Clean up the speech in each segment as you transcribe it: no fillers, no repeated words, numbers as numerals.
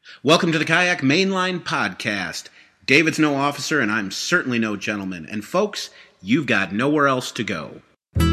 Welcome to the Kayak Mainline Podcast. David's no officer, and I'm certainly no gentleman. And folks, you've got nowhere else to go.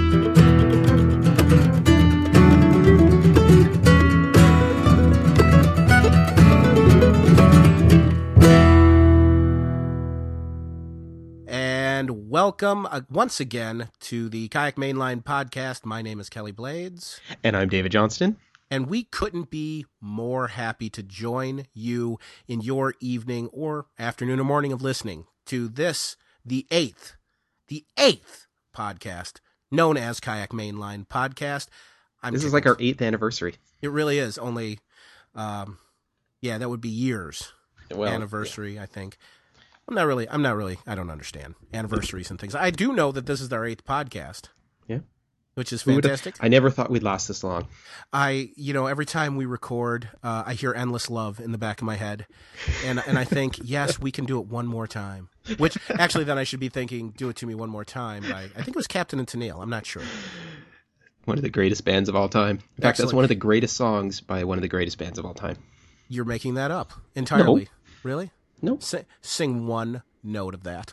And welcome once again to the Kayak Mainline Podcast. My name is Kelly Blades. And I'm David Johnston. And we couldn't be more happy to join you in your evening or afternoon or morning of listening to this, the eighth podcast known as Kayak Mainline Podcast. This is like our 8th anniversary. It really is. Only, that would be years anniversary, yeah. I think. I don't understand anniversaries and things. I do know that this is our 8th podcast. Yeah. Which is fantastic. I never thought we'd last this long. Every time we record, I hear Endless Love in the back of my head. And I think, yes, we can do it one more time. Which, actually, then I should be thinking, Do It To Me One More Time. I think it was Captain and Tennille. I'm not sure. One of the greatest bands of all time. In fact, that's one of the greatest songs by one of the greatest bands of all time. You're making that up entirely. No. Really? No. Sing one note of that.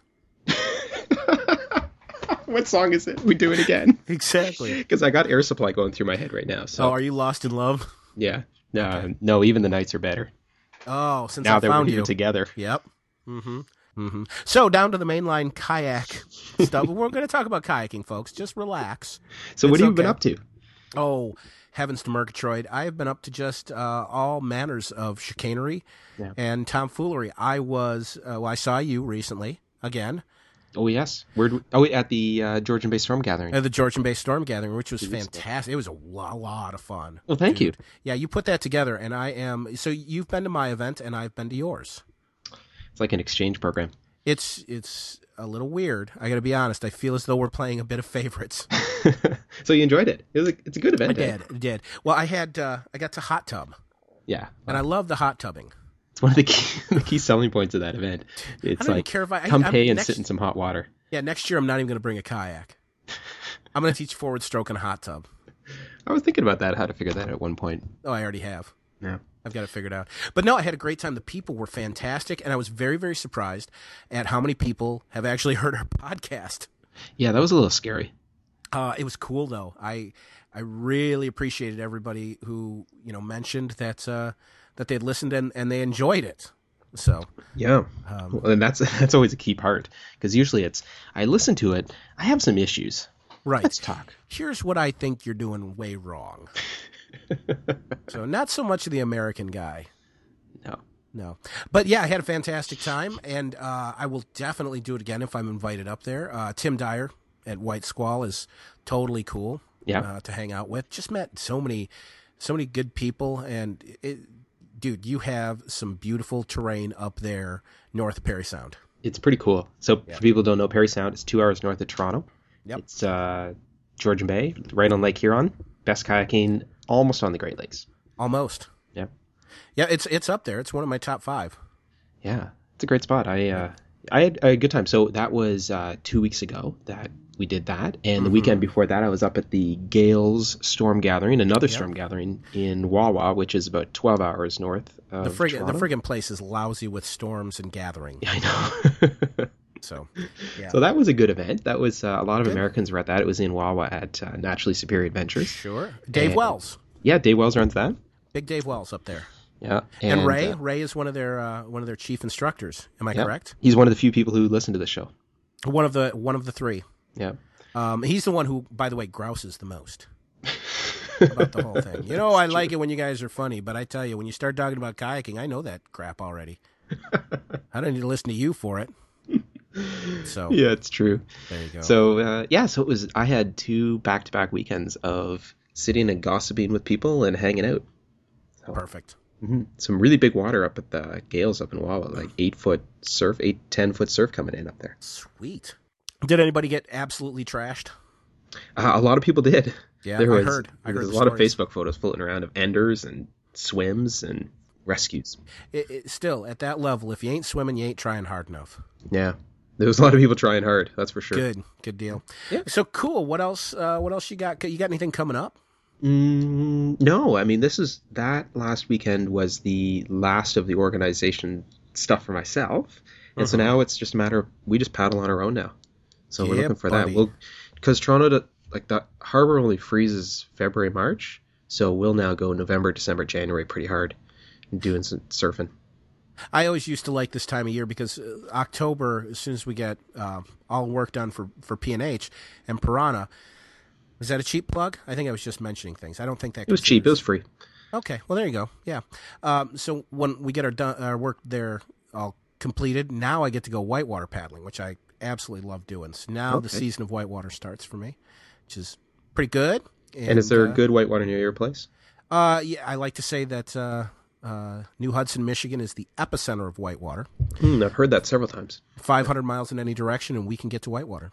What song is it? We do it again. Exactly. Because I got Air Supply going through my head right now. So. Oh, are you lost in love? Yeah. No, even the nights are better. Oh, since now I found you. Now together. Yep. Mm-hmm. Mm-hmm. So down to the mainline kayak stuff. We're going to talk about kayaking, folks. Just relax. So what have you been up to? Oh, heavens to Murgatroyd. I have been up to just all manners of chicanery and tomfoolery. I saw you recently again. Oh, yes. At the Georgian Bay Storm Gathering. At the Georgian Bay Storm Gathering, which was fantastic. It was a lot of fun. Well, thank you. Yeah, you put that together, and so you've been to my event, and I've been to yours. It's like an exchange program. It's a little weird. I got to be honest. I feel as though we're playing a bit of favorites. So you enjoyed it? It's a good event. I did. Well, I got to hot tub. Yeah. And I love the hot tubbing. It's one of the key selling points of that event. It's I don't even care if come pay and sit in some hot water. Yeah, next year I'm not even going to bring a kayak. I'm going to teach forward stroke in a hot tub. I was thinking about how to figure that out at one point. Oh, I already have. Yeah. I've got it figured out. But no, I had a great time. The people were fantastic, and I was very, very surprised at how many people have actually heard our podcast. Yeah, that was a little scary. It was cool, though. I really appreciated everybody who mentioned that they'd listened and they enjoyed it. So yeah, and that's always a key part, because usually I listen to it, I have some issues. Right. Let's talk. Here's what I think you're doing way wrong. So not so much of the American guy. No. But yeah, I had a fantastic time, and I will definitely do it again if I'm invited up there. Tim Dyer at White Squall is totally cool. Yeah. To hang out with. Just met so many good people, and dude, you have some beautiful terrain up there north of Parry Sound. It's pretty cool. So for people who don't know, Parry Sound is 2 hours north of Toronto. Yep. It's Georgian Bay, right on Lake Huron. Best kayaking almost on the Great Lakes. Almost. Yeah. Yeah, it's up there. It's one of my top 5. Yeah, it's a great spot. I had a good time. So that was 2 weeks ago that we did that. And the weekend before that, I was up at the Gales Storm Gathering, another storm gathering in Wawa, which is about 12 hours north of Toronto. The friggin' place is lousy with storms and gathering. Yeah, I know. So that was a good event. That was a lot of Americans were at that. It was in Wawa at Naturally Superior Adventures. Sure. Dave Wells. Yeah, Dave Wells runs that. Big Dave Wells up there. Yeah, and Ray is one of their chief instructors. Am I correct? He's one of the few people who listen to the show. One of the 3. Yeah. He's the one who, by the way, grouses the most about the whole thing. I like it when you guys are funny, but I tell you, when you start talking about kayaking, I know that crap already. I don't need to listen to you for it. So yeah, it's true. There you go. So so it was. I had 2 back-to-back weekends of sitting and gossiping with people and hanging out. So, perfect. Mm-hmm. Some really big water up at the Gales up in Wawa, like 8-foot surf, 10-foot surf coming in up there. Sweet. Did anybody get absolutely trashed? A lot of people did. Yeah, I heard. There's a lot of Facebook photos floating around of enders and swims and rescues. Still, at that level, if you ain't swimming, you ain't trying hard enough. Yeah. There was a lot of people trying hard, that's for sure. Good deal. Yeah. So cool. What else you got? You got anything coming up? No, I mean, that last weekend was the last of the organization stuff for myself. And so now it's just a matter of, we just paddle on our own now. So we're looking for that. Because Toronto, the harbor only freezes February, March. So we'll now go November, December, January pretty hard and doing some surfing. I always used to like this time of year because October, as soon as we get all work done for P&H and Piranha, was that a cheap plug? I think I was just mentioning things. I don't think that it was cheap. It was free. Okay, well there you go. Yeah. So when we get our work there all completed, now I get to go whitewater paddling, which I absolutely love doing. So now the season of whitewater starts for me, which is pretty good. And is there a good whitewater near your place? Yeah, I like to say that New Hudson, Michigan is the epicenter of whitewater. I've heard that several times. 500 miles in any direction, and we can get to whitewater.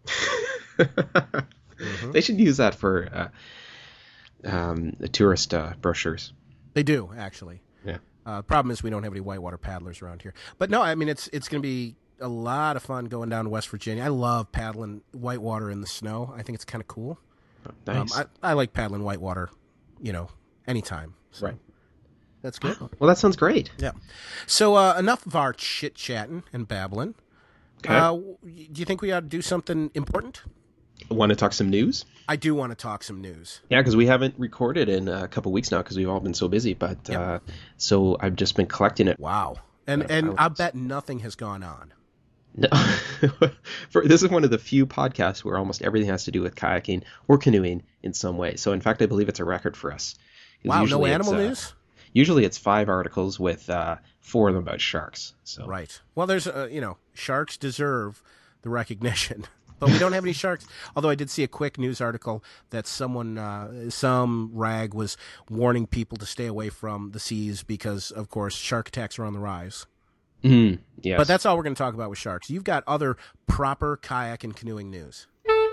They should use that for the tourist brochures. They do, actually. Yeah. Problem is we don't have any whitewater paddlers around here. But no, I mean, it's going to be a lot of fun going down to West Virginia. I love paddling whitewater in the snow. I think it's kind of cool. Oh, nice. I like paddling whitewater, anytime. So. Right. That's good. Well, that sounds great. Yeah. So enough of our chit-chatting and babbling. Okay. Do you think we ought to do something important? Want to talk some news? I do want to talk some news. Yeah, because we haven't recorded in a couple weeks now because we've all been so busy. But so I've just been collecting it. Wow. And I bet nothing has gone on. No. This is one of the few podcasts where almost everything has to do with kayaking or canoeing in some way. So, in fact, I believe it's a record for us. Wow, no animal news? Usually it's 5 articles with 4 of them about sharks. So. Right. Well, there's, sharks deserve the recognition. But we don't have any sharks. Although I did see a quick news article that some rag was warning people to stay away from the seas because, of course, shark attacks are on the rise. Yes. But that's all we're going to talk about with sharks. You've got other proper kayak and canoeing news.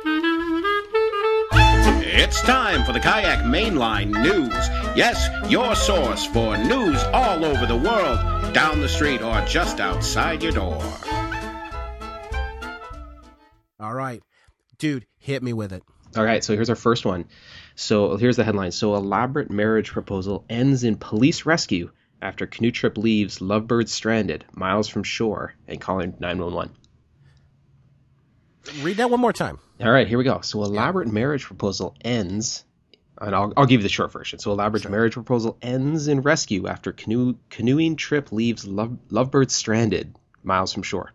It's time for the Kayak Mainline News. Yes, your source for news all over the world, down the street or just outside your door. All right. Dude, hit me with it. All right, so here's our first one. So here's the headline. So elaborate marriage proposal ends in police rescue after canoe trip leaves lovebirds stranded miles from shore and calling 911. Read that one more time. All right, here we go. So elaborate marriage proposal ends, and I'll give you the short version. So elaborate marriage proposal ends in rescue after canoeing trip leaves stranded miles from shore.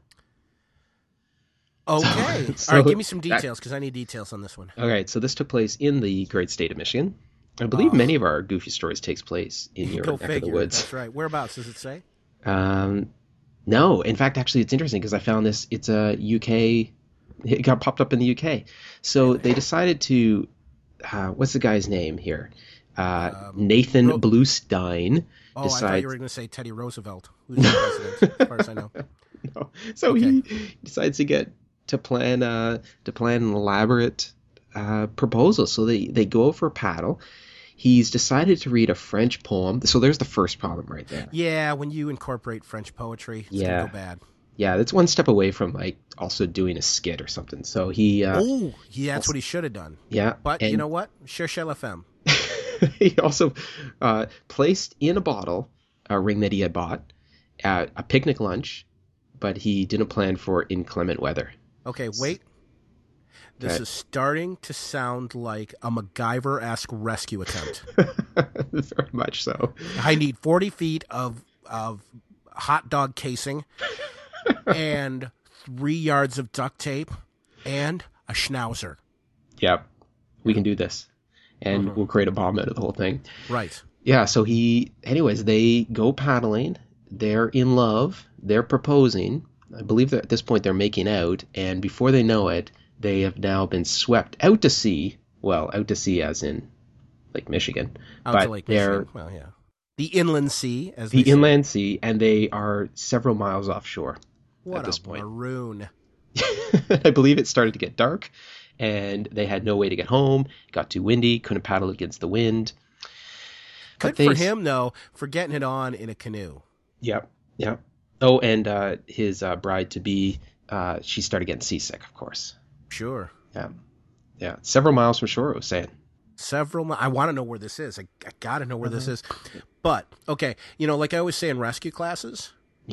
Okay. All right, give me some details because I need details on this one. All right, so this took place in the great state of Michigan. I believe many of our goofy stories takes place in your neck of the woods. That's right. Whereabouts does it say? No. In fact, actually, it's interesting because I found this. It's a UK. It got popped up in the UK. So they decided to. What's the guy's name here? Nathan Bluestein. I thought you were going to say Teddy Roosevelt, who's the president, as far as I know. No. So he decides to plan an elaborate proposal. So they go for a paddle. He's decided to read a French poem. So there's the first problem right there. Yeah, when you incorporate French poetry, it's going to go bad. Yeah, that's one step away from also doing a skit or something. So that's what he should have done. Yeah. But you know what? Cherchez la femme. He also placed in a bottle a ring that he had bought at a picnic lunch, but he didn't plan for inclement weather. Okay, wait. This is starting to sound like a MacGyver-esque rescue attempt. Very much so. I need 40 feet of hot dog casing and 3 yards of duct tape and a schnauzer. Yep. We can do this. And we'll create a bomb out of the whole thing. Right. Yeah, so they go paddling. They're in love. They're proposing. I believe that at this point they're making out. And before they know it, they have now been swept out to sea. Well, out to sea as in Lake Michigan. Out to Lake Michigan. Well, yeah. The inland sea, as they say. The inland sea, and they are several miles offshore at this point. What a maroon. I believe it started to get dark, and they had no way to get home. It got too windy, couldn't paddle against the wind. Good for him, though, for getting it on in a canoe. Yep. Oh, and his bride-to-be, she started getting seasick, of course. Sure. Yeah. Several miles from shore, it was saying. several months. I want to know where this is. I got to know where this is. But, okay, like I always say in rescue classes,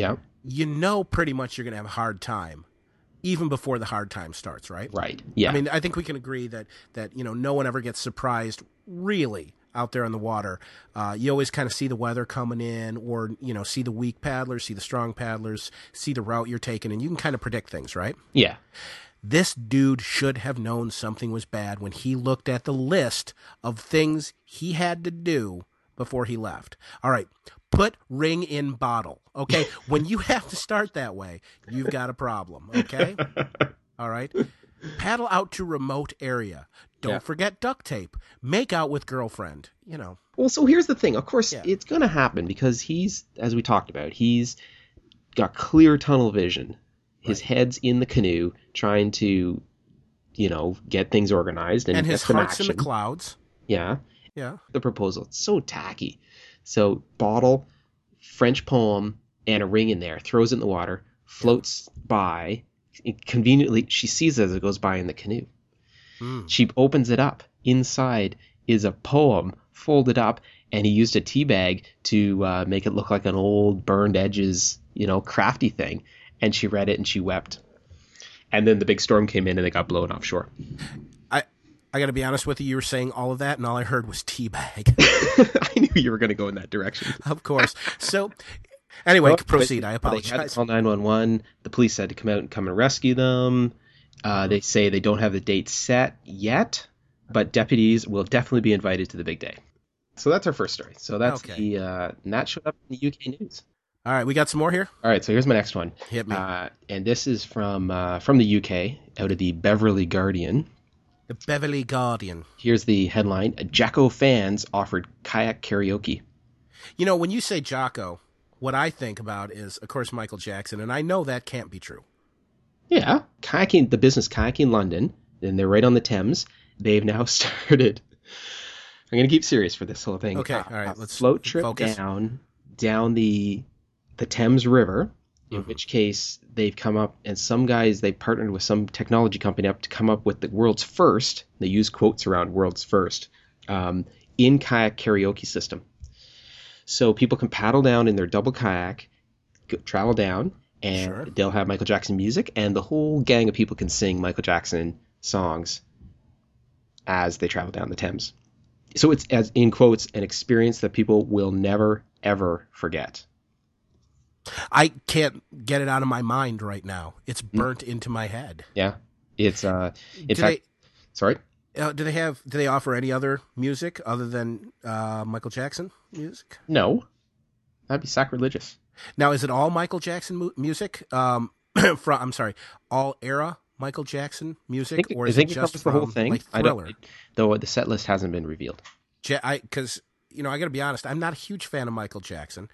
pretty much you're going to have a hard time even before the hard time starts, right? Right, yeah. I mean, I think we can agree that no one ever gets surprised really out there on the water. You always kind of see the weather coming in, or, see the weak paddlers, see the strong paddlers, see the route you're taking, and you can kind of predict things, right? Yeah. This dude should have known something was bad when he looked at the list of things he had to do before he left. All right, put ring in bottle, okay? When you have to start that way, you've got a problem, okay? All right? Paddle out to remote area. Don't forget duct tape. Make out with girlfriend, Well, so here's the thing. Of course, it's going to happen because he's, as we talked about, he's got clear tunnel vision. His head's in the canoe trying to, get things organized. And his heart's in the clouds. Yeah. Yeah. The proposal. It's so tacky. So bottle, French poem, and a ring in there. Throws it in the water. Floats by. Conveniently, she sees it as it goes by in the canoe. She opens it up. Inside is a poem folded up. And he used a tea bag to make it look like an old burned edges, crafty thing. And she read it and she wept. And then the big storm came in and they got blown offshore. I got to be honest with you. You were saying all of that, and all I heard was teabag. I knew you were going to go in that direction. Of course. So, anyway, proceed. I apologize. They had to call 911. The police had to come out and come and rescue them. They say they don't have the date set yet, but deputies will definitely be invited to the big day. So that's our first story. So that's and that showed up in the UK news. All right, we got some more here? All right, so here's my next one. Hit me. And this is from the UK, out of the Beverley Guardian. The Beverley Guardian. Here's the headline. Jocko fans offered kayak karaoke. When you say Jocko, what I think about is, of course, Michael Jackson, and I know that can't be true. Yeah. The business Kayaking London, and they're right on the Thames. They've now started... I'm going to keep serious for this whole thing. Okay, all right, let's float trip focus. down the Thames River, in which case they've come up, and some guys, they partnered with some technology company up to come up with the world's first, they use quotes around world's first, in-kayak karaoke system. So people can paddle down in their double kayak, travel down, and they'll have Michael Jackson music, and the whole gang of people can sing Michael Jackson songs as they travel down the Thames. So it's, as in quotes, an experience that people will never, ever forget. I can't get it out of my mind right now. It's burnt into my head. Yeah, it's sorry. Do they offer any other music other than Michael Jackson music? No, that'd be sacrilegious. Now, is it all Michael Jackson music? I'm sorry, all era Michael Jackson music, or is it just from the whole thing? Like Thriller? Though the set list hasn't been revealed. Because I got to be honest, I'm not a huge fan of Michael Jackson.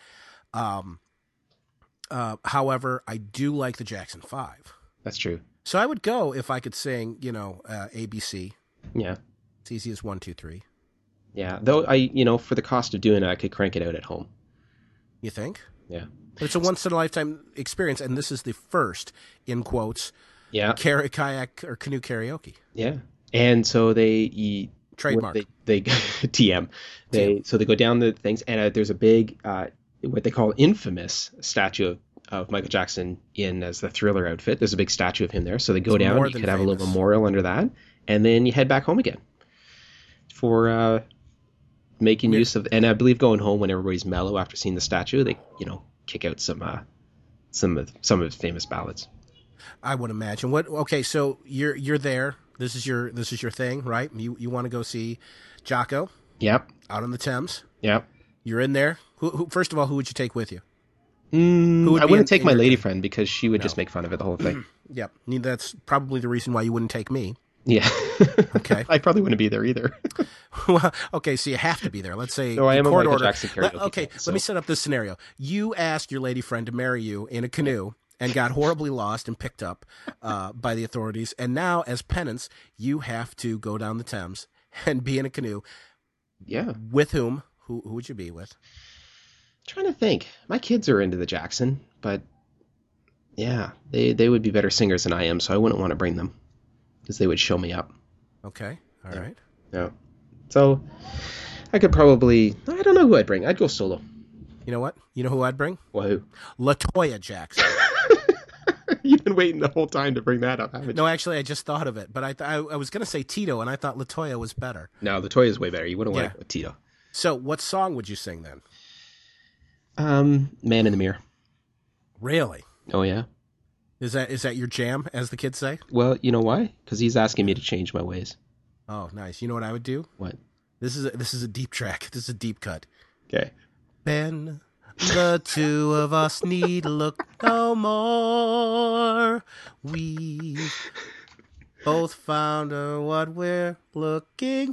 However, I do like the Jackson 5. That's true. So I would go if I could sing, ABC. Yeah. It's easy as 1, 2, 3. Yeah. Though for the cost of doing it, I could crank it out at home. You think? Yeah. But it's a once in a lifetime experience, and this is the first, in quotes, kayak or canoe karaoke. Yeah. And so they trademark. They TM. So they go down the things, and there's a big what they call infamous statue of Michael Jackson as the Thriller outfit. There's a big statue of him there. So they go down. You could have a little memorial under that, and then you head back home again for making use of. And I believe going home when everybody's mellow after seeing the statue, they kick out some of his famous ballads. I would imagine. Okay, so you're there. This is your thing, right? You want to go see Jocko? Yep. Out on the Thames. Yep. You're in there. Who first of all, who would you take with you? I wouldn't take my lady friend because she would just make fun of it the whole thing. Yep. That's probably the reason why you wouldn't take me. Yeah. Okay. I probably wouldn't be there either. Well, okay, so you have to be there. Let's say no, I am a Michael order. Jackson karaoke. Okay, let me set up this scenario. You asked your lady friend to marry you in a canoe and got horribly lost and picked up by the authorities, and now as penance, you have to go down the Thames and be in a canoe. Yeah. With whom? Who would you be with? I'm trying to think. My kids are into the Jackson, but yeah, they would be better singers than I am, so I wouldn't want to bring them because they would show me up. Okay. All right. Yeah. So I could probably, I don't know who I'd bring. I'd go solo. You know what? You know who I'd bring? Who? LaToya Jackson. You've been waiting the whole time to bring that up, haven't you? No, actually, I just thought of it, but I was going to say Tito, and I thought LaToya was better. No, LaToya is way better. You wouldn't want Tito. So, what song would you sing then? Man in the Mirror. Really? Oh yeah. Is that your jam, as the kids say? Well, you know why? Because he's asking me to change my ways. Oh, nice. You know what I would do? What? This is a deep track. This is a deep cut. Okay. Ben, the two of us need look no more. We both found what we're looking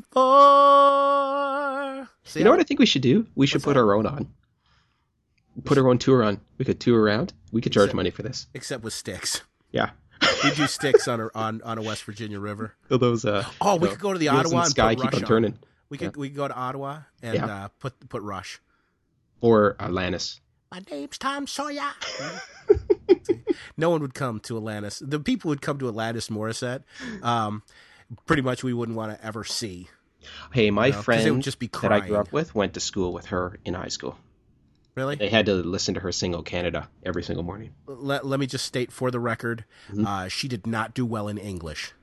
for. See, you know what I think we should do? We should put our own on. Put our own tour on. We could tour around. We could charge money for this. Except with sticks. Yeah. We do sticks on a West Virginia river. Those. We could go to the Ottawa and Sky put keep Rush on turning. We could go to Ottawa and put Rush. Or Atlantis. My name's Tom Sawyer. No one would come to Atlantis. The people would come to Atlantis Morissette. Pretty much we wouldn't want to ever see. Hey, my friend would just be that I grew up with went to school with her in high school. Really? They had to listen to her sing "O Canada" every single morning. Let me just state for the record, she did not do well in English.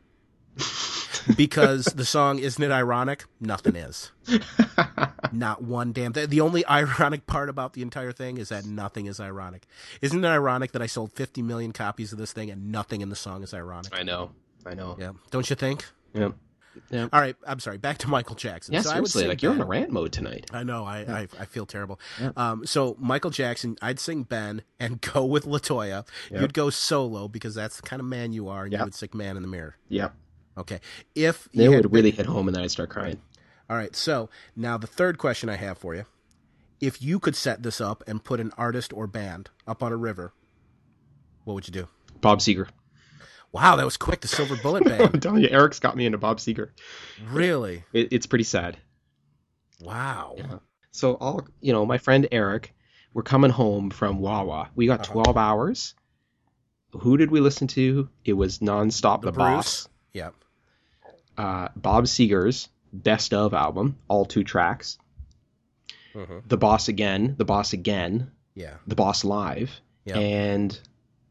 Because the song, Isn't It Ironic? Nothing is. Not one damn thing. The only ironic part about the entire thing is that nothing is ironic. Isn't it ironic that I sold 50 million copies of this thing and nothing in the song is ironic? I know. Yeah. Don't you think? Yeah. Yeah. All right, I'm sorry. Back to Michael Jackson. Yeah, so seriously, like you're on a rant mode tonight. I know. I feel terrible. Yeah. So Michael Jackson, I'd sing Ben and go with LaToya. Yep. You'd go solo because that's the kind of man you are, and you would sing Man in the Mirror. Yep. Okay. If they would really hit home, and then I'd start crying. All right. So now the third question I have for you: if you could set this up and put an artist or band up on a river, what would you do? Bob Seger. Wow, that was quick. The Silver Bullet Band. I'm telling you, Eric's got me into Bob Seger. Really? It's pretty sad. Wow. Yeah. So my friend Eric, we're coming home from Wawa. We got 12 hours. Who did we listen to? It was nonstop. The Boss. Yeah. Bob Seger's Best Of album, all 2 tracks. The Boss Again. Yeah. The Boss Live. Yeah. And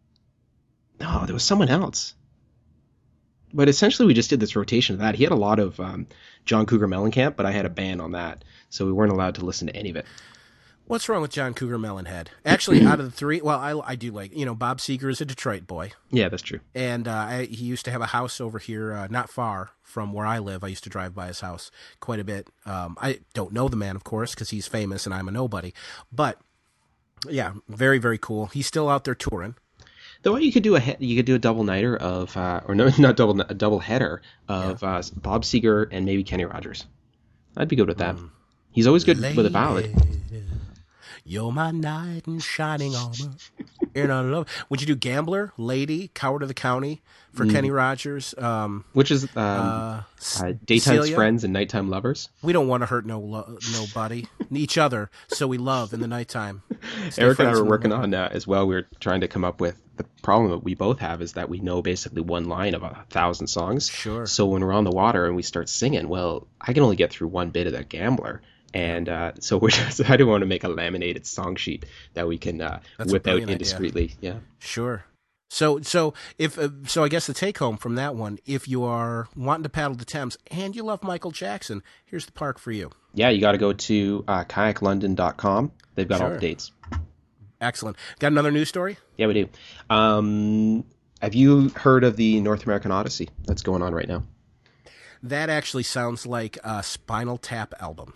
there was someone else. But essentially, we just did this rotation of that. He had a lot of John Cougar Mellencamp, but I had a ban on that, so we weren't allowed to listen to any of it. What's wrong with John Cougar Mellencamp? Actually, out of the 3, well, I do like, Bob Seger is a Detroit boy. Yeah, that's true. And he used to have a house over here, not far from where I live. I used to drive by his house quite a bit. I don't know the man, of course, because he's famous and I'm a nobody. But, yeah, very, very cool. He's still out there touring. Though you could do a double nighter of, or no, not double, a double header of Bob Seger and maybe Kenny Rogers. I'd be good with that. He's always good with a ballad. You're my knight in shining armor. And I love. Would you do Gambler, Lady, Coward of the County for Kenny Rogers? Which is Daytime's Celia? Friends and Nighttime Lovers. We don't want to hurt nobody, each other, so we love in the nighttime. Eric and I were working on as well. We were trying to come up with the problem that we both have is that we know basically one line of 1,000 songs. Sure. So when we're on the water and we start singing, well, I can only get through one bit of that Gambler. And so I do want to make a laminated song sheet that we can whip out indiscreetly. Idea. Yeah, sure. So I guess the take home from that one, if you are wanting to paddle the Thames and you love Michael Jackson, here's the park for you. Yeah, you got to go to kayaklondon.com. They've got all the dates. Excellent. Got another news story? Yeah, we do. Have you heard of the North American Odyssey that's going on right now? That actually sounds like a Spinal Tap album.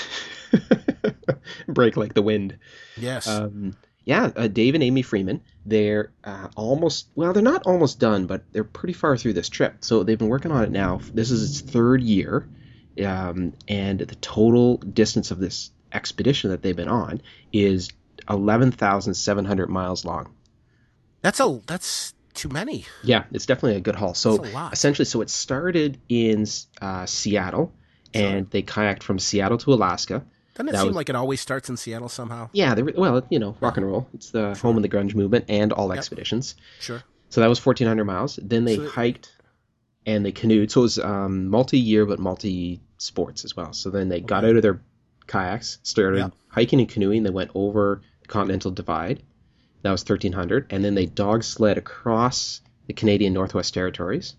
Break Like the Wind. Yes. Dave and Amy Freeman, they're they're not almost done, but they're pretty far through this trip. So they've been working on it now. This is its 3rd year, and the total distance of this expedition that they've been on is 11,700 miles long. That's too many. Yeah, it's definitely a good haul. So essentially, it started in Seattle, and they kayaked from Seattle to Alaska. Doesn't it seem like it always starts in Seattle somehow? Yeah, rock and roll. It's the home of the grunge movement and all expeditions. Sure. So that was 1,400 miles. Then they hiked. and they canoed. So it was multi-year but multi-sports as well. So then they got out of their kayaks, started hiking and canoeing. They went over the Continental Divide. That was 1,300. And then they dog sled across the Canadian Northwest Territories.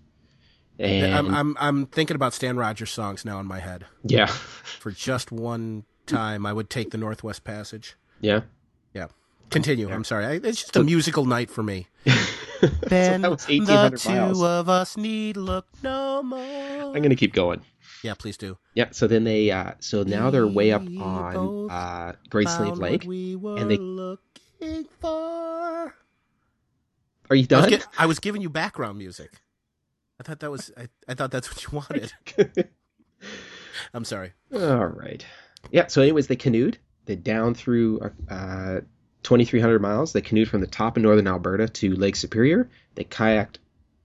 And I'm thinking about Stan Rogers songs now in my head. Yeah. For just one time, I would take the Northwest Passage. Yeah. Yeah. Continue. I'm sorry. It's just a musical night for me. Then so the two miles. Of us need look no more. I'm going to keep going. Yeah, please do. Yeah. So then they, so now they're way up on Great Slave Lake, and they. Looking for. Are you done? I was giving you background music. I thought that was. I thought that's what you wanted. I'm sorry. All right. Yeah. So, anyways, they canoed. They down through 2,300 miles. They canoed from the top of northern Alberta to Lake Superior. They kayaked.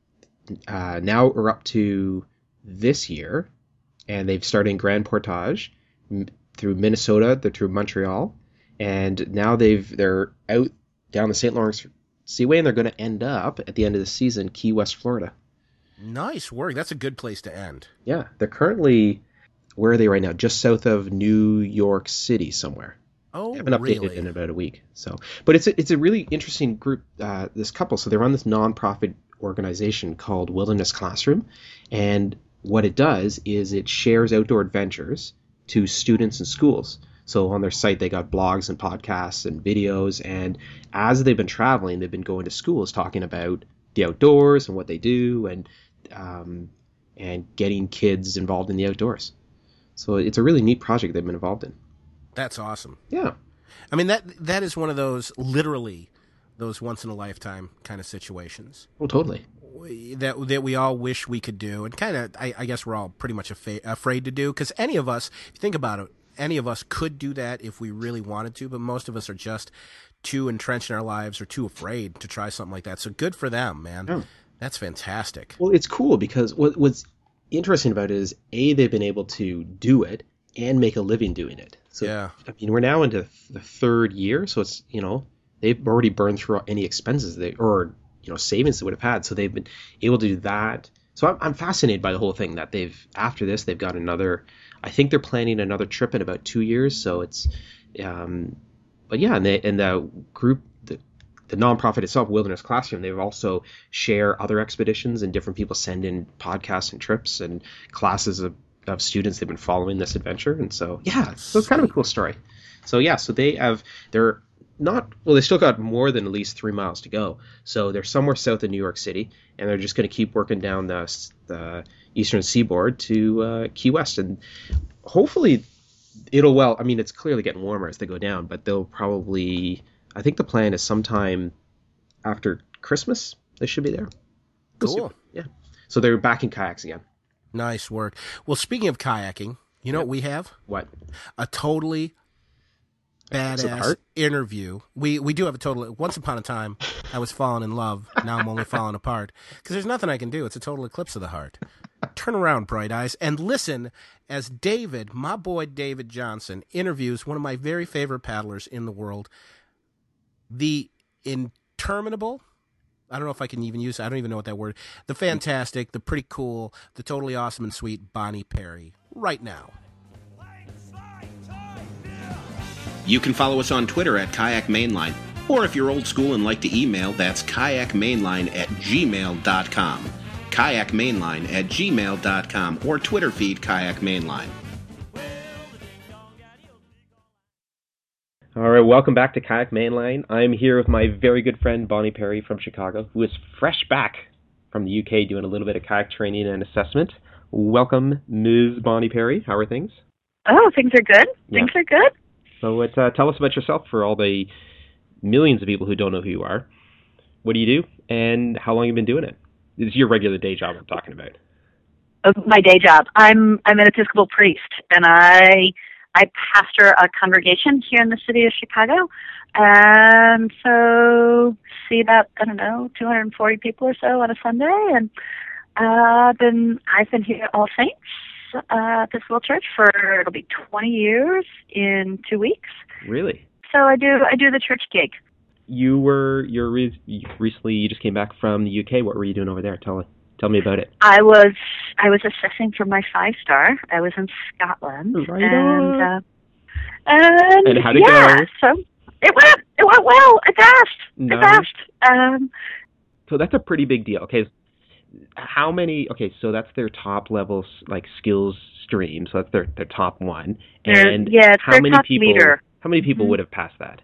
Now we're up to this year, and they've started in Grand Portage through Minnesota. They're through Montreal, and now they're out down the St. Lawrence Seaway, and they're going to end up at the end of the season, Key West, Florida. Nice work. That's a good place to end. Yeah, they're currently, where are they right now? Just south of New York City somewhere. Oh, they haven't updated in about a week. So, but it's a really interesting group. This couple, so they're on this nonprofit organization called Wilderness Classroom, and what it does is it shares outdoor adventures to students and schools. So on their site, they got blogs and podcasts and videos, and as they've been traveling, they've been going to schools talking about the outdoors and what they do, and getting kids involved in the outdoors. So it's a really neat project they've been involved in. That's awesome. Yeah. I mean, that is one of those, literally, those once-in-a-lifetime kind of situations. Oh, totally. That we all wish we could do, and kind of, I guess we're all pretty much afraid to do, because any of us, if you think about it, any of us could do that if we really wanted to, but most of us are just too entrenched in our lives or too afraid to try something like that. So good for them, man. Yeah. That's fantastic. Well, it's cool because what's interesting about it is, they've been able to do it and make a living doing it. So, yeah. I mean, we're now into the third year, so it's, they've already burned through any expenses savings they would have had. So they've been able to do that. So I'm fascinated by the whole thing that after this, they've got another, I think they're planning another trip in about 2 years. So it's, but yeah, and the group, the nonprofit itself, Wilderness Classroom, they've also share other expeditions, and different people send in podcasts and trips and classes of students they've been following this adventure. And so, yeah, so it's kind of a cool story. So yeah, so they still got more than at least 3 miles to go. So they're somewhere south of New York City, and they're just going to keep working down the eastern seaboard to Key West. And hopefully it's clearly getting warmer as they go down, but they'll probably, I think the plan is sometime after Christmas, they should be there. Cool. Yeah. So they're back in kayaks again. Nice work. Well, speaking of kayaking, you know what we have? What? A totally badass interview. We do have a total. Once upon a time, I was falling in love. Now I'm only falling apart because there's nothing I can do. It's a total eclipse of the heart. Turn around, bright eyes, and listen as David, my boy David Johnson, interviews one of my very favorite paddlers in the world, the interminable. I don't know if I can even use. I don't even know what that word. The fantastic, the pretty cool, the totally awesome and sweet Bonnie Perry. Right now. You can follow us on Twitter at Kayak Mainline, or if you're old school and like to email, that's kayakmainline@gmail.com. Kayakmainline@gmail.com, or Twitter feed Kayak Mainline. All right, welcome back to Kayak Mainline. I'm here with my very good friend Bonnie Perry from Chicago, who is fresh back from the UK doing a little bit of kayak training and assessment. Welcome, Ms. Bonnie Perry. How are things? Oh, things are good. Yeah. Things are good. So tell us about yourself for all the millions of people who don't know who you are. What do you do, and how long have you been doing it? This is your regular day job I'm talking about. My day job. I'm an Episcopal priest, and I pastor a congregation here in the city of Chicago, and so see about 240 people or so on a Sunday, and I've been here at All Saints Episcopal Church for it'll be 20 years in 2 weeks. Really? So I do the church gig. Recently you just came back from the UK. What were you doing over there? Tell Tell me about it. I was assessing for my 5-star. I was in Scotland. Right and on. And how'd it go? So it went well. I passed. Nice. I passed. So that's a pretty big deal. Okay, how many? Okay, so that's their top level like skills stream. So that's their top one. And it's how their many top people? leader. How many people would have passed that?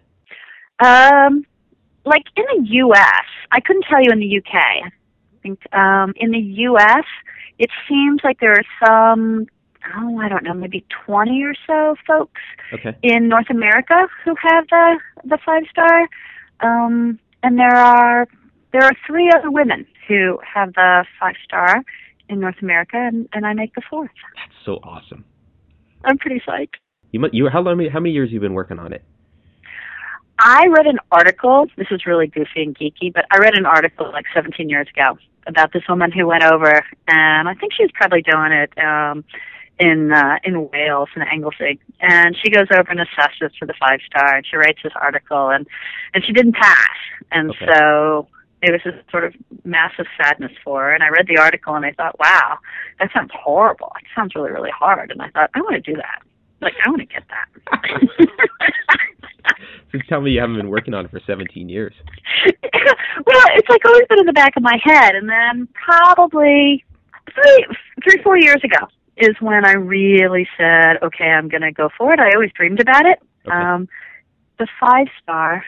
Like in the U.S., I couldn't tell you in the U.K. I think in the U.S., it seems like there are some, I don't know, maybe 20 or so folks in North America who have the 5-star, and there are 3 other women who have the 5-star in North America, and I make the 4th. That's so awesome. I'm pretty psyched. How many years have you been working on it? I read an article, this is really goofy and geeky, but I read an article like 17 years ago about this woman who went over, and I think she was probably doing it in Wales, in Anglesey, and she goes over and assesses for the 5-star, and she writes this article, and she didn't pass, and so it was this sort of massive sadness for her, and I read the article, and I thought, wow, that sounds horrible. It sounds really, really hard, and I thought, I want to do that. Like, I want to get that. So tell me you haven't been working on it for 17 years. Well, it's like always been in the back of my head, and then probably 4 years ago is when I really said, okay, I'm going to go for it. I always dreamed about it. Okay. The 5-star,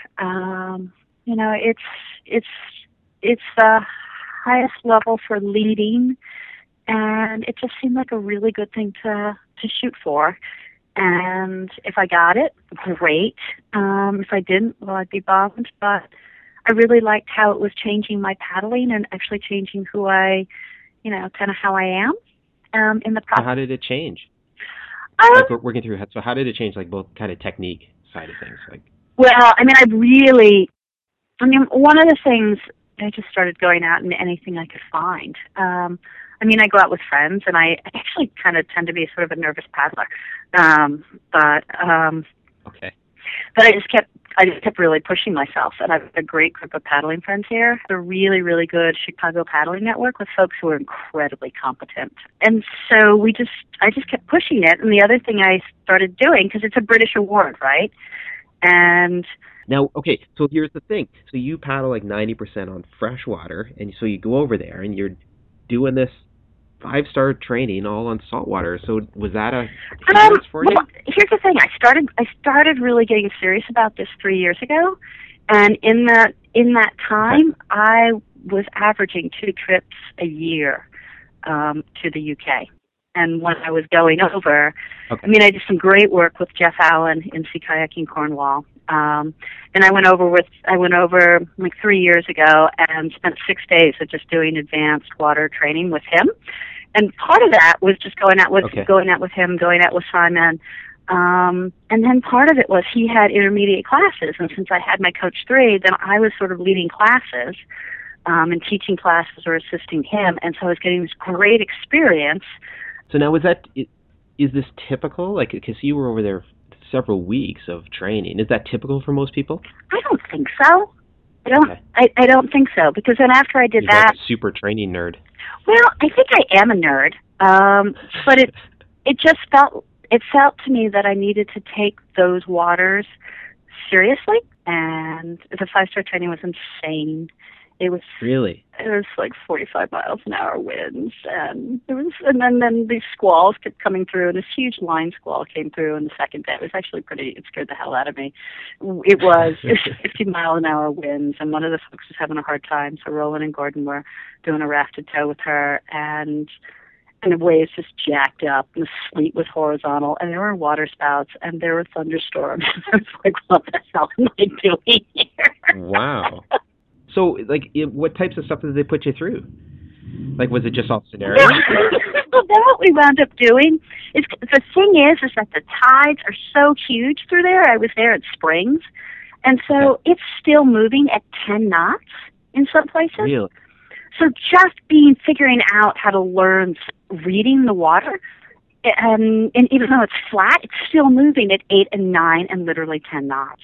it's the highest level for leading, and it just seemed like a really good thing to shoot for. And if I got it, great. If I didn't, well, I'd be bummed. But I really liked how it was changing my paddling and actually changing who I, kind of how I am in the process. So how did it change? Like we're working through. So how did it change, like both kind of technique side of things? Like. Well, one of the things, I just started going out and anything I could find. I go out with friends, and I actually kind of tend to be sort of a nervous paddler. But I just kept really pushing myself, and I've a great group of paddling friends here. A really, really good Chicago paddling network with folks who are incredibly competent. And so I just kept pushing it. And the other thing I started doing, because it's a British award, right? And now, okay, so here's the thing. So you paddle like 90% on fresh water, and so you go over there, and you're doing this 5-star training all on saltwater. So was that a hindrance for you? Well, here's the thing. I started really getting serious about this 3 years ago, and in that time, I was averaging 2 trips a year to the UK. And when I was going over, I did some great work with Jeff Allen in Sea Kayaking Cornwall. And I went over like 3 years ago and spent 6 days of just doing advanced water training with him. And part of that was just going out with him, going out with Simon. And then part of it was he had intermediate classes, and since I had my Coach 3, then I was sort of leading classes and teaching classes or assisting him, and so I was getting this great experience. So now, is this typical? Like, because you were over there several weeks of training, is that typical for most people? I don't think so. I don't think so, because then after I did that, like a super training nerd. Well, I think I am a nerd, but it felt to me that I needed to take those waters seriously, and the 5-star training was insane. It was like 45 miles an hour winds, and then these squalls kept coming through, and this huge line squall came through in the second day. It was actually it scared the hell out of me. It was 50-mile-an-hour winds, and one of the folks was having a hard time, so Roland and Gordon were doing a rafted tow with her, and the waves just jacked up, and the sleet was horizontal, and there were water spouts, and there were thunderstorms. I was like, what the hell am I doing here? Wow. So, like, what types of stuff did they put you through? Like, was it just all scenarios? Well, then what we wound up doing is, the thing is that the tides are so huge through there. I was there at Springs, and so it's still moving at 10 knots in some places. Really? So just figuring out how to learn reading the water, and even though it's flat, it's still moving at 8 and 9 and literally 10 knots.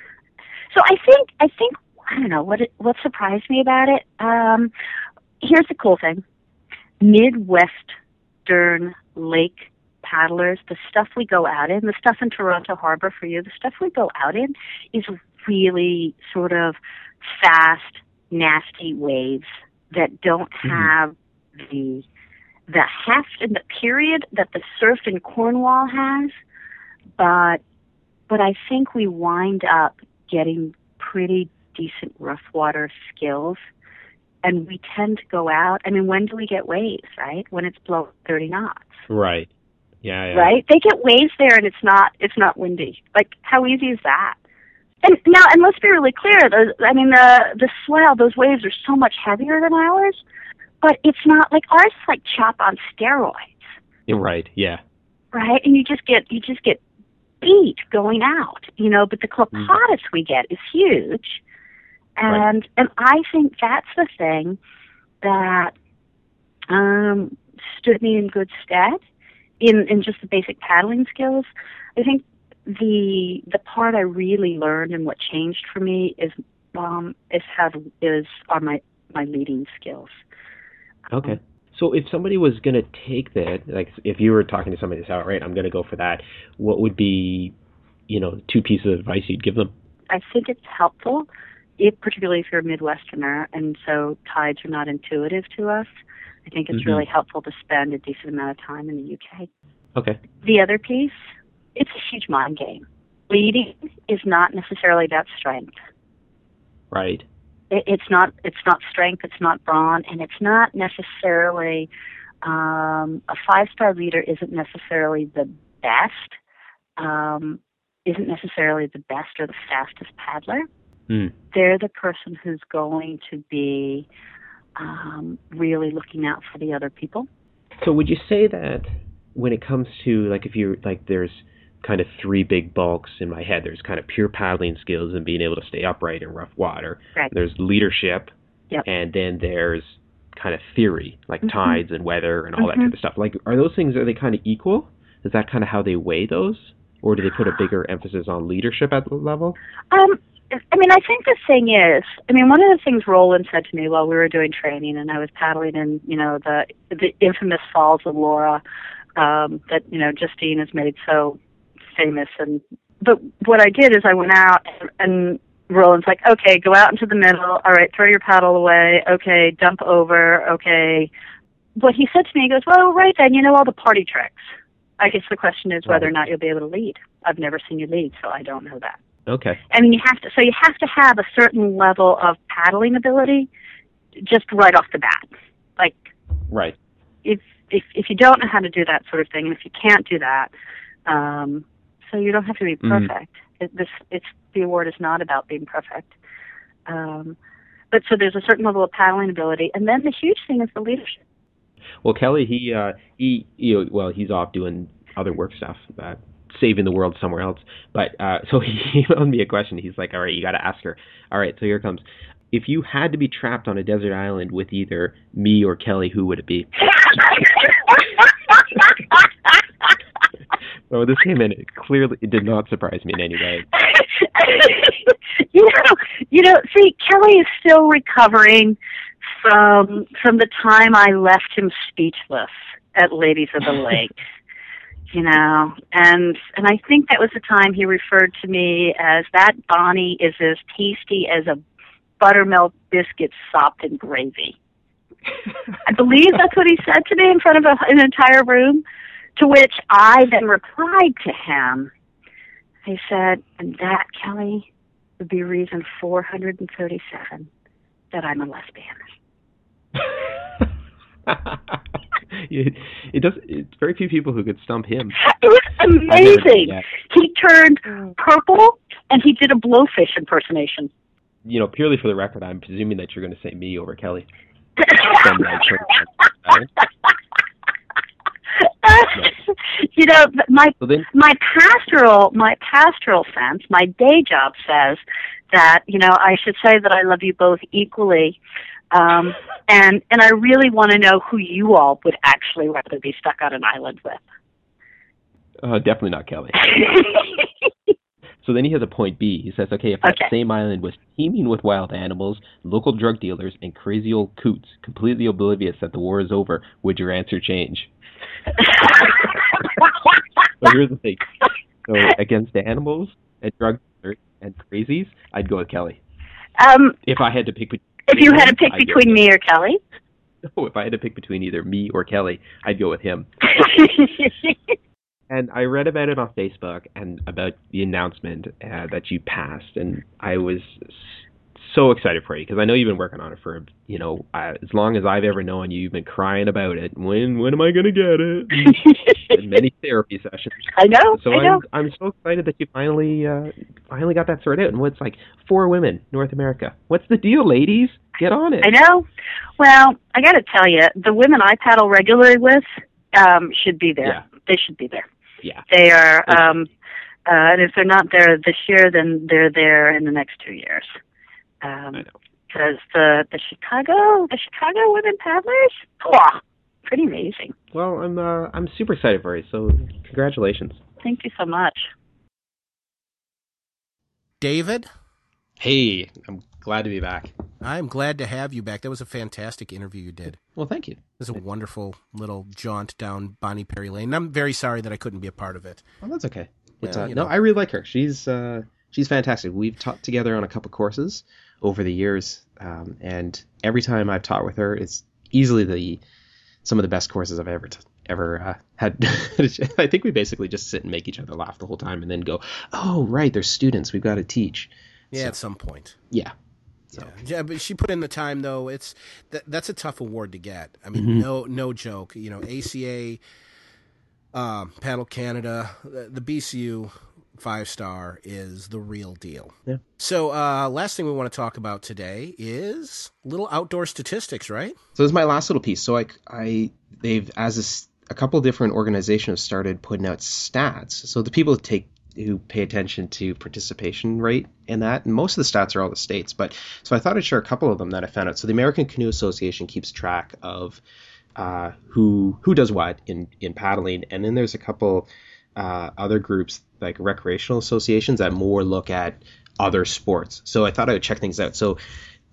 So I think I don't know what surprised me about it. Here's the cool thing. Midwestern lake paddlers, the stuff we go out in, the stuff in Toronto Harbor for you, the stuff we go out in is really sort of fast, nasty waves that don't have the heft and the period that the surf in Cornwall has, but I think we wind up getting pretty decent rough water skills, and we tend to go out. I mean, when do we get waves, right? When it's blowing 30 knots. Right. Yeah. Right? They get waves there, and it's not windy. Like, how easy is that? And let's be really clear. The swell, those waves are so much heavier than ours, but it's not like ours is like chop on steroids. Right. Yeah. Right, and you just get beat going out, But the Clapatus we get is huge, and I think that's the thing that stood me in good stead in just the basic paddling skills. I think the part I really learned and what changed for me is on my leading skills. Okay. So if somebody was going to take that, like if you were talking to somebody and said, all right, I'm going to go for that, what would be, 2 pieces of advice you'd give them? I think it's helpful, particularly if you're a Midwesterner, and so tides are not intuitive to us. I think it's really helpful to spend a decent amount of time in the UK. Okay. The other piece, it's a huge mind game. Leading is not necessarily about strength. Right. It's not strength, it's not brawn, and it's not necessarily a 5-star leader isn't necessarily the best, or the fastest paddler. They're the person who's going to be really looking out for the other people. So would you say that when it comes to, like, if you're, like, there's kind of 3 big bulks in my head. There's kind of pure paddling skills and being able to stay upright in rough water. Right. There's leadership. Yep. And then there's kind of theory, like tides and weather and all that kind of stuff. Like, are they kind of equal? Is that kind of how they weigh those? Or do they put a bigger emphasis on leadership at the level? I think the thing is, one of the things Roland said to me while we were doing training and I was paddling in, the infamous Falls of Laura, that, Justine has made so famous. But what I did is I went out and Roland's like, okay, go out into the middle. All right, throw your paddle away. Okay, dump over. Okay. What he said to me, he goes, well, right then, all the party tricks. I guess the question is whether or not you'll be able to lead. I've never seen you lead, so I don't know that. Okay. You have to have a certain level of paddling ability just right off the bat. Like, right. If you don't know how to do that sort of thing, and if you can't do that, so you don't have to be perfect. The award is not about being perfect. But so there's a certain level of paddling ability, and then the huge thing is the leadership. Well, Kelly, he's off doing other work stuff, saving the world somewhere else. But so he emailed me a question. He's like, all right, you got to ask her. All right, so here it comes. If you had to be trapped on a desert island with either me or Kelly, who would it be? So this came in. It did not surprise me in any way. See, Kelly is still recovering from the time I left him speechless at Ladies of the Lake. And I think that was the time he referred to me as, that Bonnie is as tasty as a buttermilk biscuit sopped in gravy. I believe that's what he said to me in front of an entire room, to which I then replied to him. I said, and that, Kelly, would be reason 437 that I'm a lesbian. It's very few people who could stump him. It was amazing. He turned purple and he did a blowfish impersonation. Purely for the record, I'm presuming that you're going to say me over Kelly. My pastoral sense, my day job says that, I should say that I love you both equally. And I really want to know who you all would actually rather be stuck on an island with. Definitely not Kelly. So then he has a point B. He says, okay, if that same island was teeming with wild animals, local drug dealers, and crazy old coots, completely oblivious that the war is over, would your answer change? So here's the thing. So against animals and drug dealers and crazies, I'd go with Kelly. If I had to pick between... If you had to pick between me or Kelly? No, if I had to pick between either me or Kelly, I'd go with him. And I read about it on Facebook and about the announcement that you passed, and I was so excited for you because I know you've been working on it for, as long as I've ever known you. You've been crying about it. When am I going to get it? And many therapy sessions. I know. So I know. I'm so excited that you finally got that sorted out. And what's like 4 women, North America? What's the deal, ladies? Get on it. I know. Well, I got to tell you, the women I paddle regularly with should be there. Yeah. They should be there. Yeah. They are, and if they're not there this year, then they're there in the next 2 years. I know. Because the Chicago women paddlers, wow, pretty amazing. Well, I'm super excited for you. So congratulations. Thank you so much. David? Hey, I'm glad to be back. I'm glad to have you back. That was a fantastic interview you did. Well, thank you. It was a wonderful little jaunt down Bonnie Perry Lane. And I'm very sorry that I couldn't be a part of it. Well, that's okay. No, I really like her. She's fantastic. We've taught together on a couple courses over the years, and every time I've taught with her, it's easily some of the best courses I've ever had. I think we basically just sit and make each other laugh the whole time, and then go, "Oh, right, there's students. We've got to teach." Yeah, at some point. Yeah. So. Yeah, but she put in the time though. That's a tough award to get. I mean, no joke. ACA, Paddle Canada, the BCU 5-star is the real deal. Yeah. So, last thing we want to talk about today is little outdoor statistics, right? So this is my last little piece. So they've a couple of different organizations started putting out stats. So the people who pay attention to participation rate in that, and most of the stats are all the states, but so I thought I'd share a couple of them that I found out. So the American Canoe Association keeps track of who does what in paddling, and then there's a couple other groups like recreational associations that more look at other sports. So I thought I would check things out. So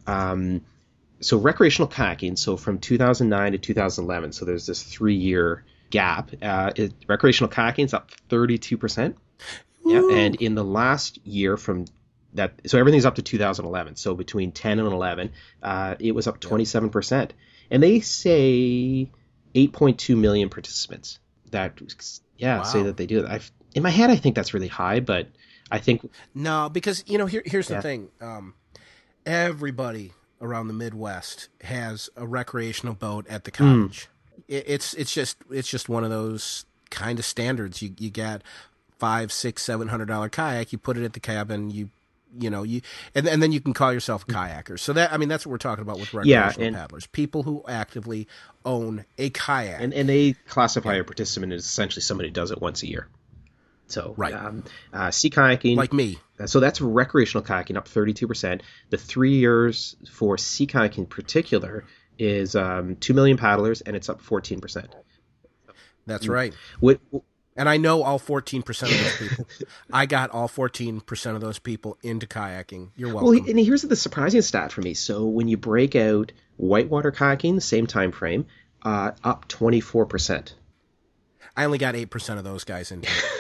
recreational kayaking, so from 2009 to 2011, so there's this 3-year gap. Recreational kayaking is up 32%. Yeah, and in the last year from that, so everything's up to 2011. So between 10 and 11, it was up 27%. And they say 8.2 million participants that, say that they do that. In my head, I think that's really high, but I think... No, because, here's the thing. Everybody around the Midwest has a recreational boat at the cottage. It's just one of those kind of standards. You get $500, $600, $700 kayak. You put it at the cabin. And then you can call yourself a kayaker. So that's what we're talking about with recreational paddlers. People who actively own a kayak. And they classify a participant as essentially somebody who does it once a year. So right. Sea kayaking, like me. So that's recreational kayaking up 32%. The 3 years for sea kayaking in particular is 2 million paddlers, and it's up 14%. That's right. What And I know all 14% of those people. I got all 14% of those people into kayaking. You're welcome. Well, and here's the surprising stat for me. So when you break out whitewater kayaking, the same time frame, up 24%. I only got 8% of those guys into it.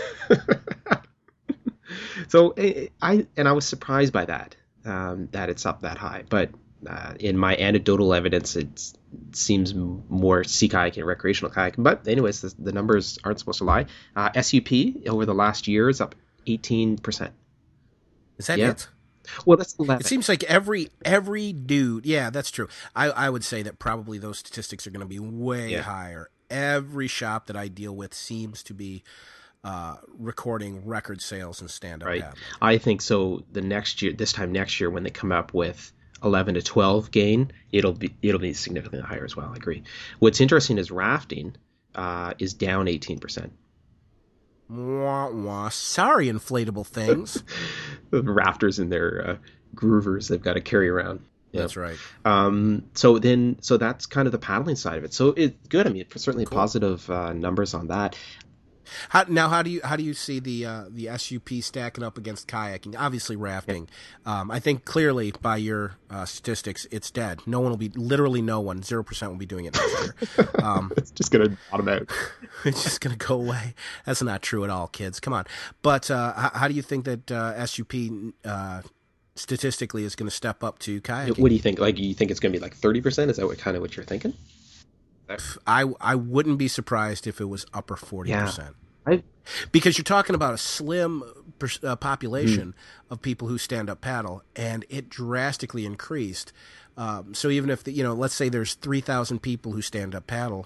So I was surprised by that, that it's up that high. But in my anecdotal evidence, it seems more sea kayaking and recreational kayaking. But anyways, the numbers aren't supposed to lie. SUP over the last year is up 18%. Is that it? Well, that's 11. It seems like every dude. Yeah, that's true. I would say that probably those statistics are going to be way higher. Every shop that I deal with seems to be recording record sales in stand-up paddling. I think so. This time next year, when they come up with 11 to 12 gain, it'll be significantly higher as well. I agree. What's interesting is rafting is down 18%. Wah, wah. Sorry, inflatable things. The rafters and their groovers they've got to carry around. That's right. So that's kind of the paddling side of it. So it's good. I mean, certainly positive numbers on that. How do you see the SUP stacking up against kayaking? Obviously, rafting. I think clearly by your statistics, it's dead. No one will be, literally no one, 0% will be doing it next year. It's just going to bottom out. It's just going to go away. That's not true at all, kids. Come on. But how do you think that SUP statistically is going to step up to kayaking? What do you think? Like, you think it's going to be like 30%? Is that what you're thinking? I wouldn't be surprised if it was upper 40%. Because you're talking about a slim population of people who stand up paddle, and it drastically increased. So even if let's say there's 3,000 people who stand up paddle,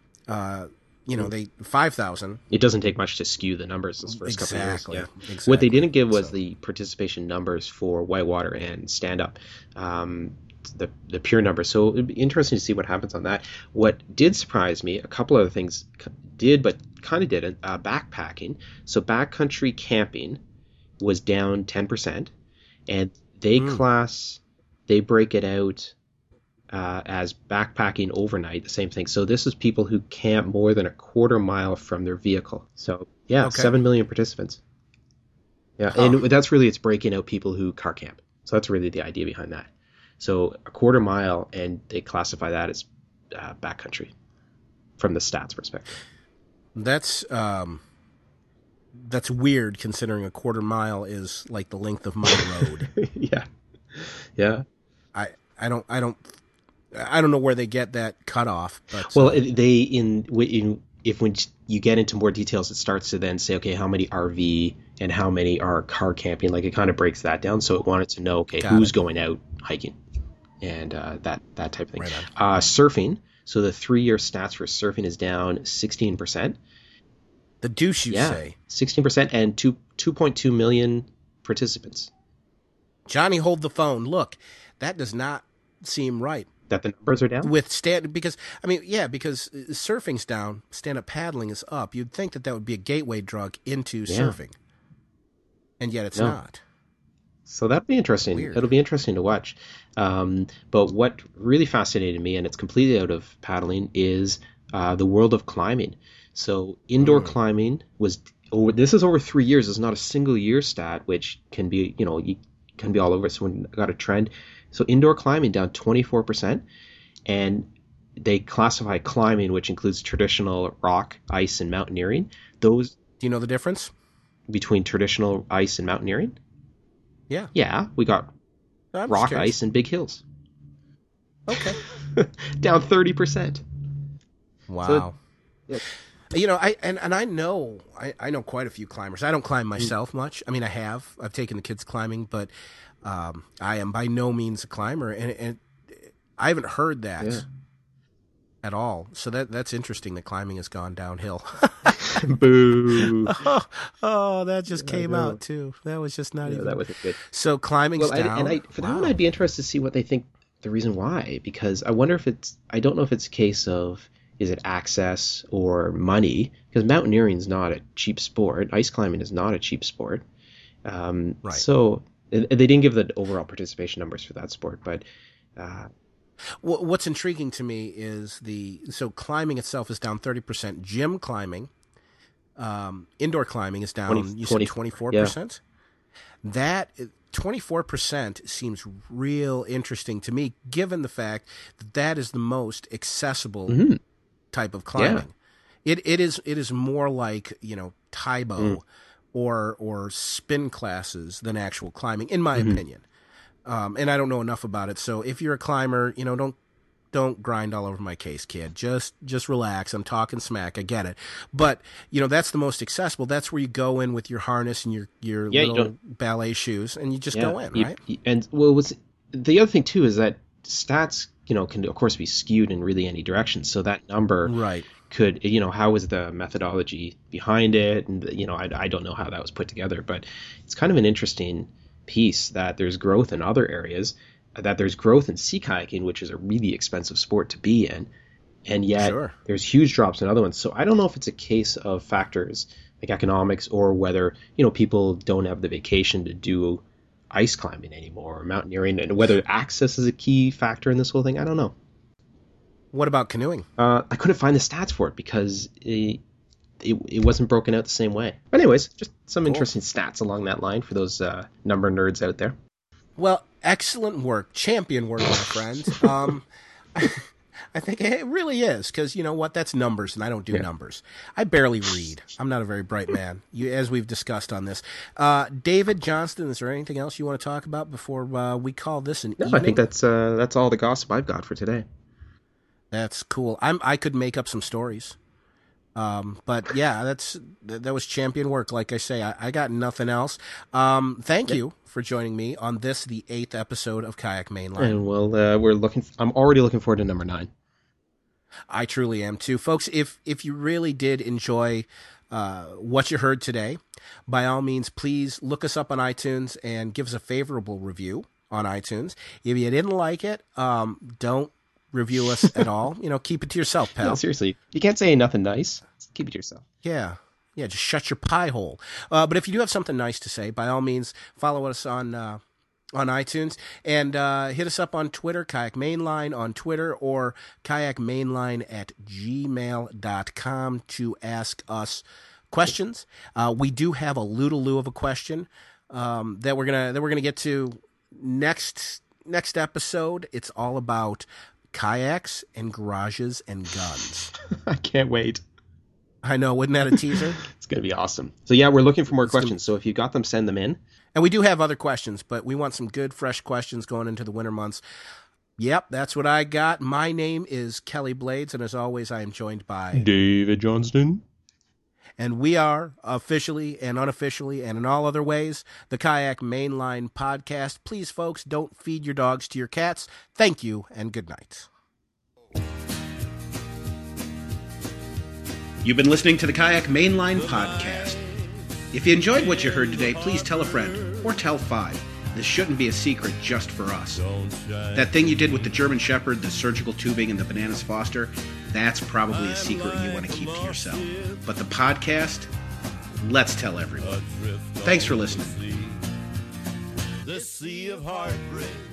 5,000. It doesn't take much to skew the numbers those first couple of years. Yeah. Exactly. What they didn't give was the participation numbers for whitewater and stand up. The pure numbers. So it'd be interesting to see what happens on that. What did surprise me, a couple other things did, but kind of didn't, backpacking. So backcountry camping was down 10%, and they break it out as backpacking overnight, the same thing. So this is people who camp more than a quarter mile from their vehicle. So 7 million participants. Yeah, and that's really, it's breaking out people who car camp. So that's really the idea behind that. So a quarter mile, and they classify that as backcountry from the stats perspective. That's weird, considering a quarter mile is like the length of my road. Yeah. I don't know where they get that cutoff. But well, when you get into more details, it starts to then say, okay, how many RV and how many are car camping? Like, it kind of breaks that down. So it wanted to know, okay, who's going out hiking, and that type of thing. Right surfing. So the 3-year stats for surfing is down 16%. The douche, you say? 16%, and 2.2 million participants. Johnny, hold the phone. Look, that does not seem right. That the numbers are down? Because surfing's down, stand-up paddling is up. You'd think that would be a gateway drug into surfing, and yet it's not. So that'd be interesting. Weird. It'll be interesting to watch. But what really fascinated me, and it's completely out of paddling, is the world of climbing. So indoor climbing this is over 3 years. It's not a single year stat, which can be, can be all over. So we got a trend. So indoor climbing down 24%, and they classify climbing, which includes traditional rock, ice, and mountaineering. Do you know the difference between traditional ice and mountaineering? Yeah. Yeah, we got rock, ice, and big hills. Okay. Down 30%. Wow. So, I know quite a few climbers. I don't climb myself much. I mean, I've taken the kids climbing, but I am by no means a climber, and I haven't heard that at all. So that's interesting that climbing has gone downhill. Boo. Oh, that just came out too. That was just not even. That wasn't good. So climbing's down. That one, I'd be interested to see what they think the reason why, because I wonder if I don't know if it's a case of, is it access or money? Because mountaineering is not a cheap sport. Ice climbing is not a cheap sport. Right. So they didn't give the overall participation numbers for that sport, but. What's intriguing to me is so climbing itself is down 30%. Gym climbing, indoor climbing is down. You said 24%. That 24% seems real interesting to me, given the fact that is the most accessible type of climbing. Yeah. It is more like Taibo or spin classes than actual climbing, in my opinion. And I don't know enough about it. So if you're a climber, don't grind all over my case, kid. Just relax. I'm talking smack. I get it. But, that's the most accessible. That's where you go in with your harness and your little ballet shoes, and you just go in, right? And the other thing too is that stats, can of course be skewed in really any direction. So that number could, how was the methodology behind it? And, I don't know how that was put together, but it's kind of an interesting piece that there's growth in other areas, that there's growth in sea kayaking, which is a really expensive sport to be in, and yet there's huge drops in other ones. So I don't know if it's a case of factors like economics, or whether people don't have the vacation to do ice climbing anymore, or mountaineering, and whether access is a key factor in this whole thing. I don't know. What about canoeing? I couldn't find the stats for it, because it wasn't broken out the same way. But anyways, just some interesting stats along that line for those number nerds out there. Well, excellent work. Champion work, my friend. I think it really is, because you know what? That's numbers, and I don't do numbers. I barely read. I'm not a very bright man, as we've discussed on this. David Johnston, is there anything else you want to talk about before we call this an evening? I think that's all the gossip I've got for today. That's cool. I could make up some stories. But yeah, that was champion work. Like I say, I got nothing else. Thank you for joining me on the 8th episode of Kayak Mainline. And well, I'm already looking forward to number 9. I truly am too, folks. If you really did enjoy what you heard today, by all means, please look us up on iTunes and give us a favorable review on iTunes. If you didn't like it, don't review us at all. Keep it to yourself, pal. No, seriously, you can't say nothing nice. Keep it to yourself. Yeah, just shut your pie hole. But if you do have something nice to say, by all means, follow us on iTunes, and hit us up on Twitter, Kayak Mainline on Twitter, or kayakmainline@gmail.com to ask us questions. We do have a Lootaloo of a question that we're gonna get to next episode. It's all about kayaks and garages and guns. I can't wait. I know, wasn't that a teaser? It's gonna be awesome. So yeah, we're looking for more questions. So if you got them, send them in. And we do have other questions, but we want some good, fresh questions going into the winter months. Yep, that's what I got. My name is Kelly Blades, and as always, I am joined by David Johnston. And we are, officially and unofficially and in all other ways, the Kayak Mainline Podcast. Please, folks, don't feed your dogs to your cats. Thank you, and good night. You've been listening to the Kayak Mainline Podcast. If you enjoyed what you heard today, please tell a friend, or tell 5. This shouldn't be a secret just for us. That thing you did with the German Shepherd, the surgical tubing, and the Bananas Foster, that's probably a secret you want to keep to yourself. But the podcast, let's tell everyone. Thanks for listening. The sea of heartbreak